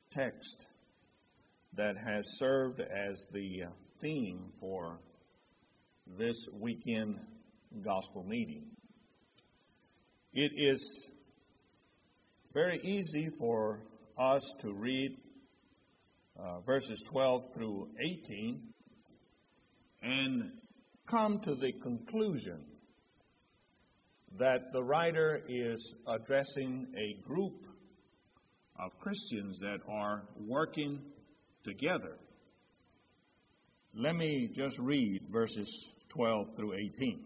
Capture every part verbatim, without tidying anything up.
text that has served as the theme for this weekend gospel meeting. It is very easy for us to read uh, verses twelve through eighteen and come to the conclusion that the writer is addressing a group of Christians that are working together. Let me just read verses twelve through eighteen.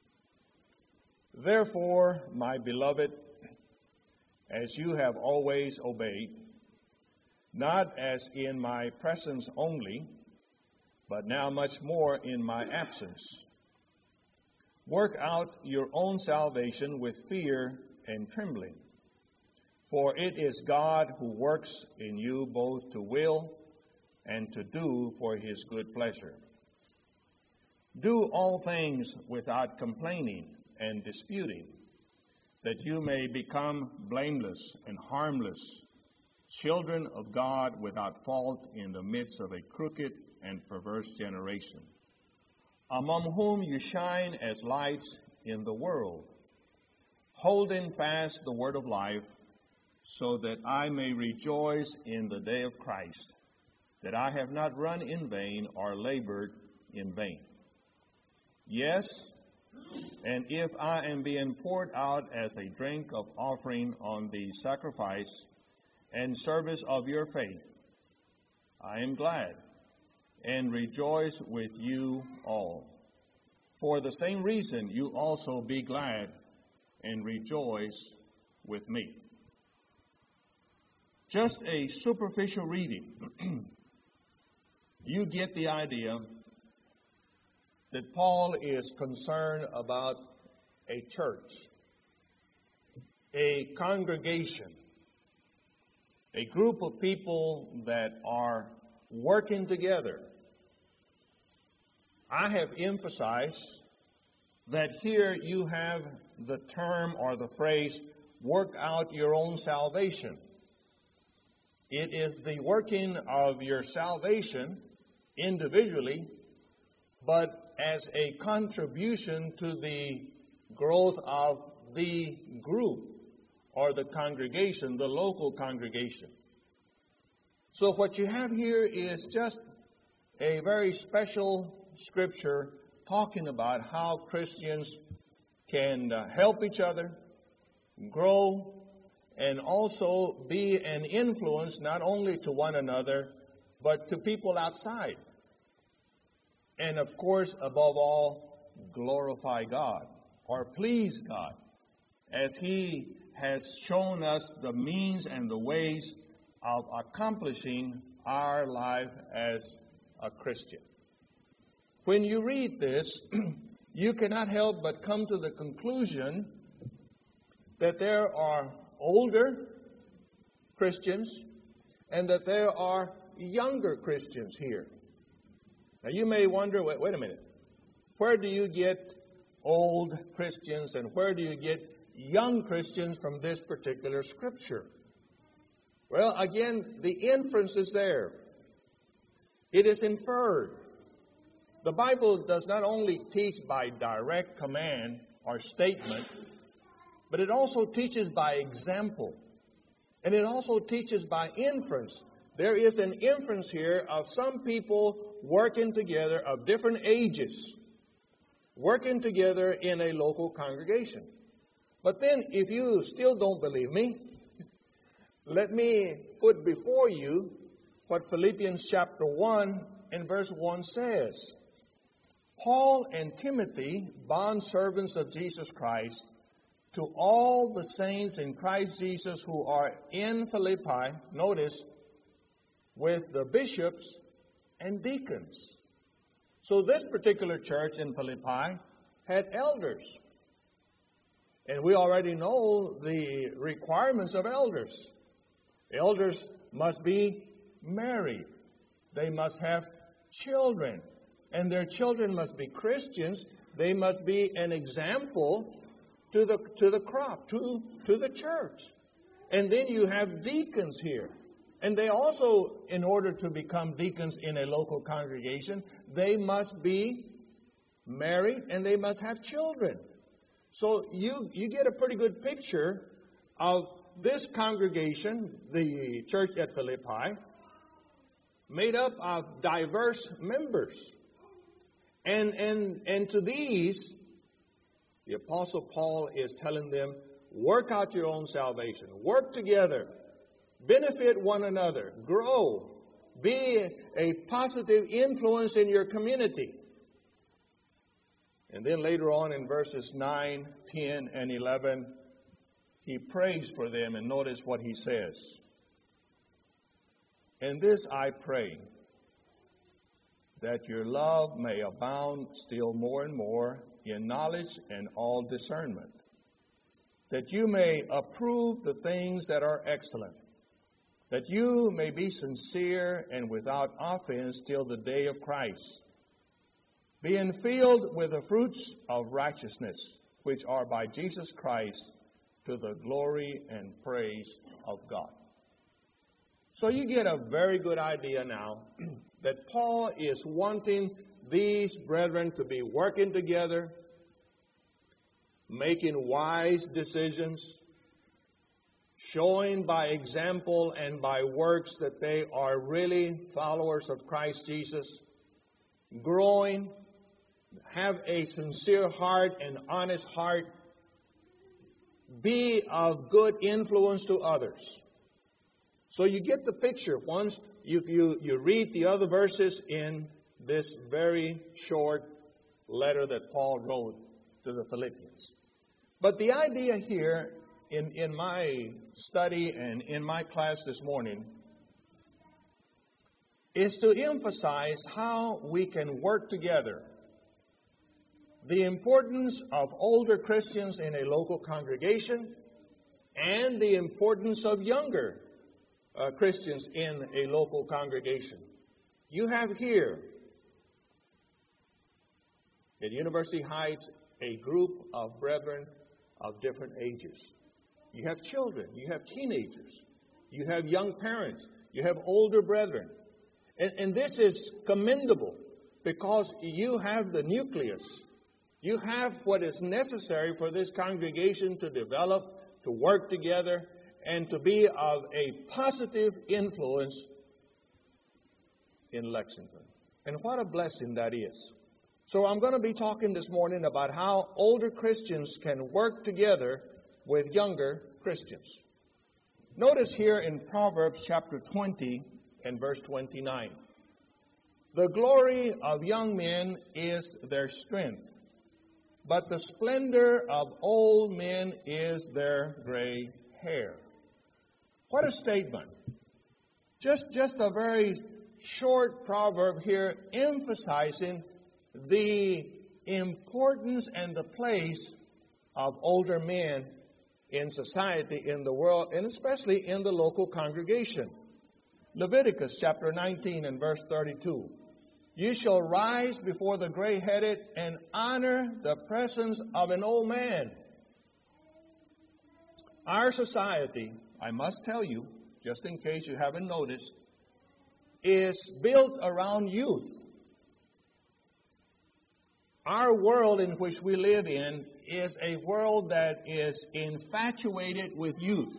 Therefore, my beloved, as you have always obeyed, not as in my presence only, but now much more in my absence, work out your own salvation with fear and trembling. For it is God who works in you both to will and to do for his good pleasure. Do all things without complaining and disputing, that you may become blameless and harmless, children of God without fault in the midst of a crooked and perverse generation, among whom you shine as lights in the world, holding fast the word of life, so that I may rejoice in the day of Christ, that I have not run in vain or labored in vain. Yes, and if I am being poured out as a drink of offering on the sacrifice and service of your faith, I am glad and rejoice with you all. For the same reason, you also be glad and rejoice with me. Just a superficial reading, you get the idea that Paul is concerned about a church, a congregation, a group of people that are working together. I have emphasized that here you have the term or the phrase, work out your own salvation. It is the working of your salvation individually, but as a contribution to the growth of the group or the congregation, the local congregation. So what you have here is just a very special scripture talking about how Christians can uh, help each other, grow, and also be an influence not only to one another, but to people outside. And of course, above all, glorify God or please God, as he has shown us the means and the ways of accomplishing our life as a Christian. When you read this, you cannot help but come to the conclusion that there are older Christians and that there are younger Christians here. Now you may wonder, wait, wait a minute, where do you get old Christians and where do you get young Christians from this particular scripture? Well, again, the inference is there. It is inferred. The Bible does not only teach by direct command or statement, but it also teaches by example. And it also teaches by inference. There is an inference here of some people working together of different ages, working together in a local congregation. But then, if you still don't believe me, let me put before you what Philippians chapter one and verse one says. Paul and Timothy, bondservants of Jesus Christ, to all the saints in Christ Jesus who are in Philippi, notice, with the bishops and deacons. So this particular church in Philippi had elders. And we already know the requirements of elders. Elders must be married. They must have children. And their children must be Christians. They must be an example to the to the crop, to, to the church. And then you have deacons here. And they also, in order to become deacons in a local congregation, they must be married and they must have children. So you, you get a pretty good picture of this congregation, the church at Philippi, made up of diverse members. And, and, and to these, the Apostle Paul is telling them, work out your own salvation. Work together. Benefit one another. Grow. Be a positive influence in your community. And then later on in verses nine, ten, and eleven, he prays for them, and notice what he says. And this I pray, that your love may abound still more and more in knowledge and all discernment, that you may approve the things that are excellent, that you may be sincere and without offense till the day of Christ, being filled with the fruits of righteousness, which are by Jesus Christ, to the glory and praise of God. So you get a very good idea now that Paul is wanting these brethren to be working together, making wise decisions, showing by example and by works that they are really followers of Christ Jesus, growing, have a sincere heart and honest heart, be of good influence to others. So you get the picture once you, you, you read the other verses in this very short letter that Paul wrote to the Philippians. But the idea here in, in my study and in my class this morning is to emphasize how we can work together. The importance of older Christians in a local congregation and the importance of younger uh, Christians in a local congregation. You have here at University Heights a group of brethren of different ages. You have children, you have teenagers, you have young parents, you have older brethren. And, and this is commendable because you have the nucleus. You have what is necessary for this congregation to develop, to work together, and to be of a positive influence in Lexington. And what a blessing that is. So I'm going to be talking this morning about how older Christians can work together with younger Christians. Notice here in Proverbs chapter twenty and verse twenty-nine. The glory of young men is their strength, but the splendor of old men is their gray hair. What a statement. Just, just a very short proverb here emphasizing the importance and the place of older men in society, in the world, and especially in the local congregation. Leviticus chapter nineteen and verse thirty-two. You shall rise before the gray-headed and honor the presence of an old man. Our society, I must tell you, just in case you haven't noticed, is built around youth. Our world in which we live in is a world that is infatuated with youth.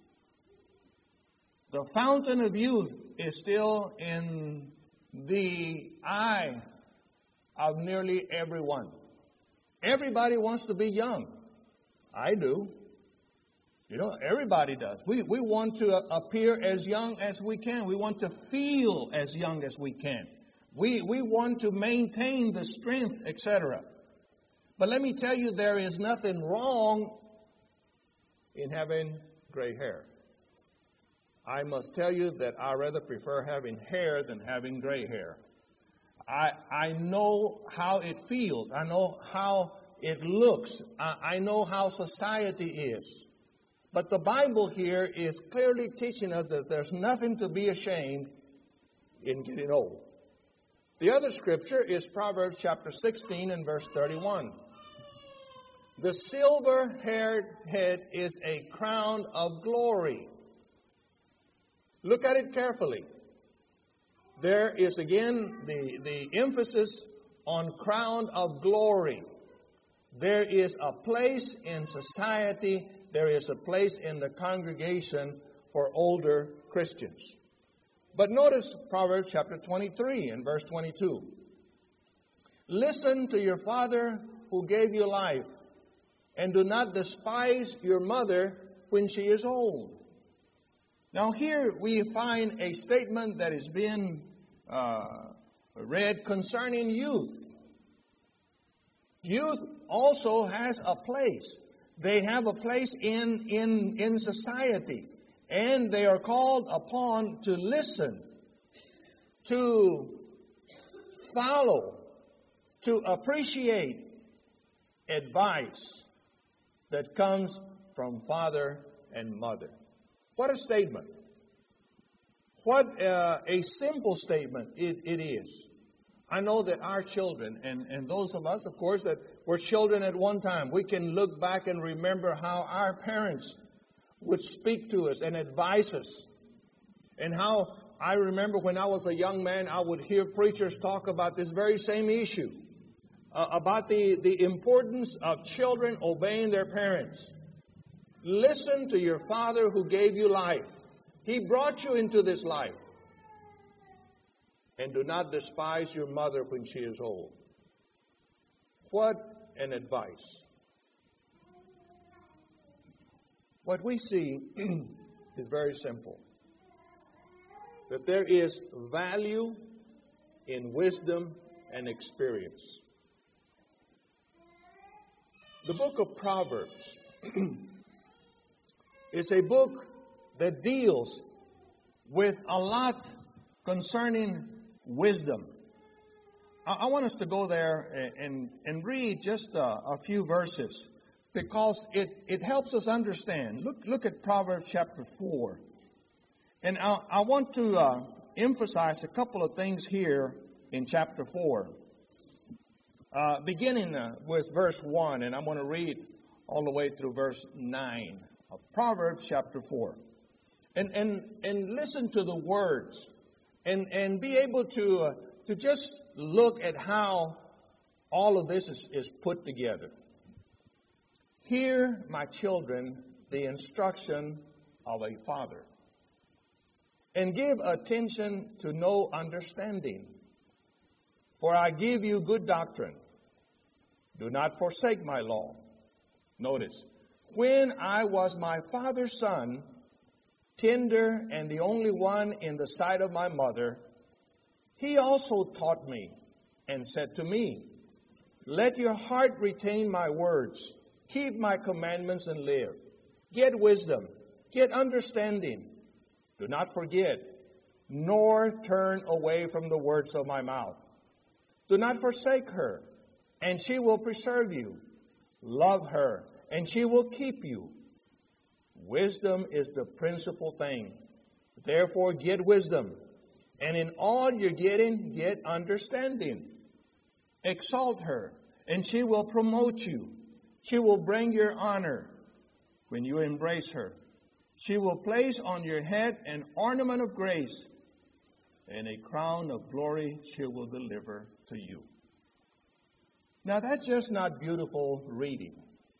The fountain of youth is still in the eye of nearly everyone. Everybody wants to be young. I do. You know, everybody does. We, we want to appear as young as we can. We want to feel as young as we can. We, we want to maintain the strength, et cetera. But let me tell you, there is nothing wrong in having gray hair. I must tell you that I rather prefer having hair than having gray hair. I, I know how it feels. I know how it looks. I, I know how society is. But the Bible here is clearly teaching us that there's nothing to be ashamed in getting old. The other scripture is Proverbs chapter sixteen and verse thirty-one. The silver-haired head is a crown of glory. Look at it carefully. There is again the, the emphasis on crown of glory. There is a place in society, there is a place in the congregation for older Christians. But notice Proverbs chapter twenty-three and verse twenty-two. Listen to your father who gave you life, and do not despise your mother when she is old. Now here we find a statement that is being uh, read concerning youth. Youth also has a place. They have a place in, in, in society. And they are called upon to listen, to follow, to appreciate advice that comes from father and mother. What a statement. What uh, a simple statement it, it is. I know that our children, and, and those of us, of course, that were children at one time, we can look back and remember how our parents would speak to us and advise us. And how I remember when I was a young man, I would hear preachers talk about this very same issue, uh, about the, the importance of children obeying their parents. Listen to your father who gave you life. He brought you into this life. And do not despise your mother when she is old. What an advice. What we see is very simple. That there is value in wisdom and experience. The book of Proverbs is a book that deals with a lot concerning wisdom. I want us to go there and, and read just a, a few verses, because it, it helps us understand. Look, look at Proverbs chapter four. And I, I want to uh, emphasize a couple of things here in chapter four. Uh, beginning uh, with verse one, and I'm going to read all the way through verse nine of Proverbs chapter four. And, and, and listen to the words, and, and be able to, uh, to just look at how all of this is, is put together. Hear, my children, the instruction of a father, and give attention to know understanding. For I give you good doctrine. Do not forsake my law. Notice, when I was my father's son, tender and the only one in the sight of my mother, he also taught me and said to me, let your heart retain my words. Keep my commandments and live. Get wisdom. Get understanding. Do not forget, nor turn away from the words of my mouth. Do not forsake her, and she will preserve you. Love her, and she will keep you. Wisdom is the principal thing. Therefore, get wisdom. And in all you're getting, get understanding. Exalt her, and she will promote you. She will bring your honor when you embrace her. She will place on your head an ornament of grace, and a crown of glory she will deliver to you. Now, that's just not beautiful reading,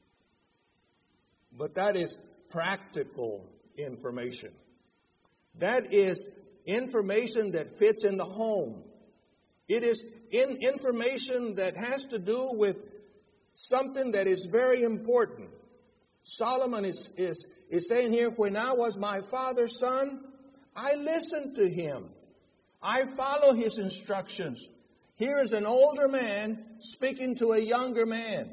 but that is practical information. That is information that fits in the home. It is in information that has to do with something that is very important. Solomon is, is, is saying here, when I was my father's son, I listened to him. I follow his instructions. Here is an older man speaking to a younger man.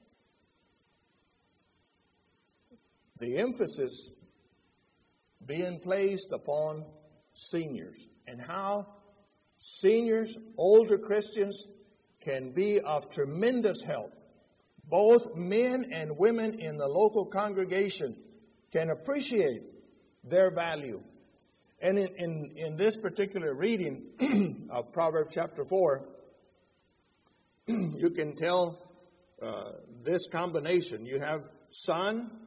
The emphasis being placed upon seniors, and how seniors, older Christians, can be of tremendous help. Both men and women in the local congregation can appreciate their value. And in, in, in this particular reading of Proverbs chapter four, you can tell uh, this combination. You have son